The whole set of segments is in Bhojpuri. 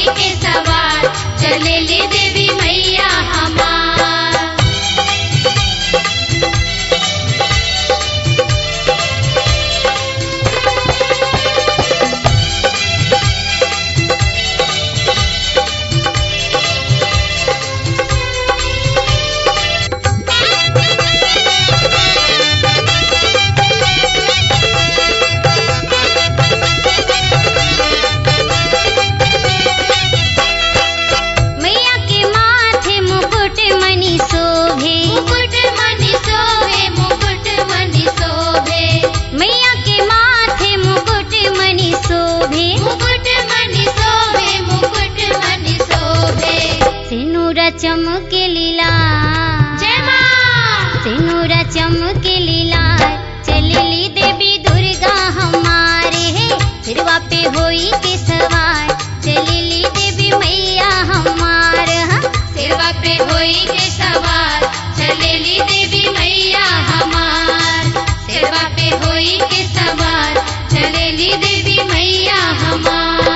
होई के सवार चलेली देवी मैया हमार। चमके लीला जय मां, सिनुरा चमके लीला चलेली देवी दुर्गा हमारे है, सिरवा पे होई के सवार चलेली देवी मैया हमार। सिरवा पे होई के सवार चलेली देवी मैया हमार। सिरवा पे होई के सवार चलेली देवी मैया हमार।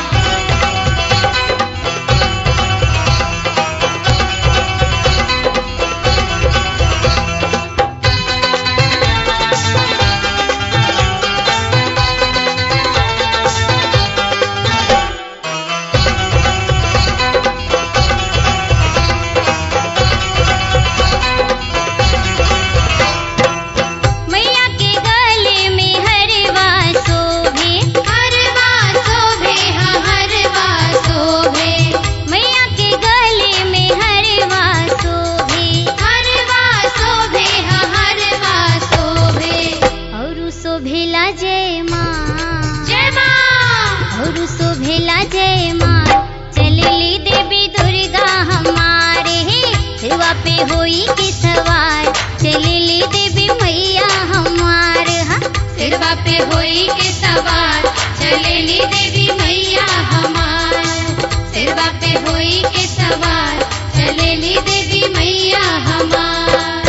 सिरवा पे होई के सवार चलेली देवी मैया हमार। सिरवा पे होई के सवार चलेली देवी मैया हमार। सिरवा पे होई के सवार चलेली देवी मैया हमार।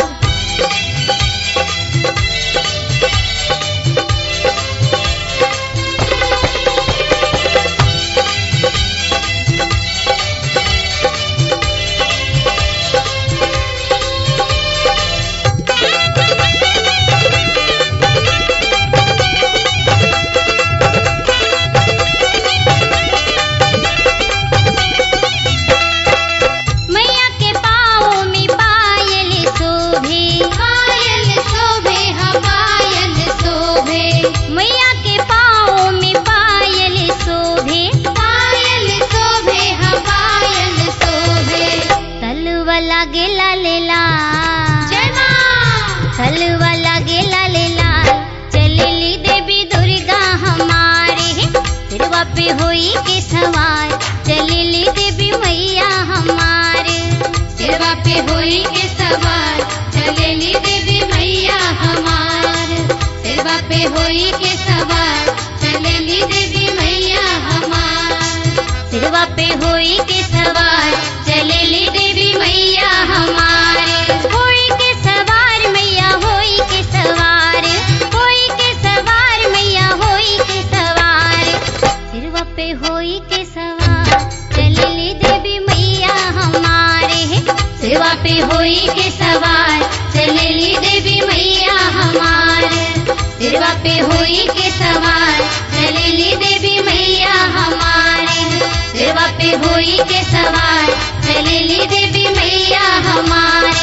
लागेला लेला जय मां, हलवा लागेला लेला चलेली देवी दुर्गा हमारे है, सिरवा पे होई के सवार चलेली देवी मैया हमारे। सिरवा पे होई के सवार चलेली देवी मैया हमार। सिरवा पे होई के सवार चलेली देवी मैया हमार। सिरवा पे होई के सवार चलेली देवी मैया हमार। होई के सवार मैया होई के सवार, होई के सवार मैया होई के सवार। सिरवा पे होई के सवार चलेली देवी मैया हमारे है, सिरवा पे होई के सवार चलेली देवी मैया हमार। सिरवा पे होई के सवार चलेली देवी मैया हमारे। सिरवा पे होई के सवार चलेली देवी मैया हमार।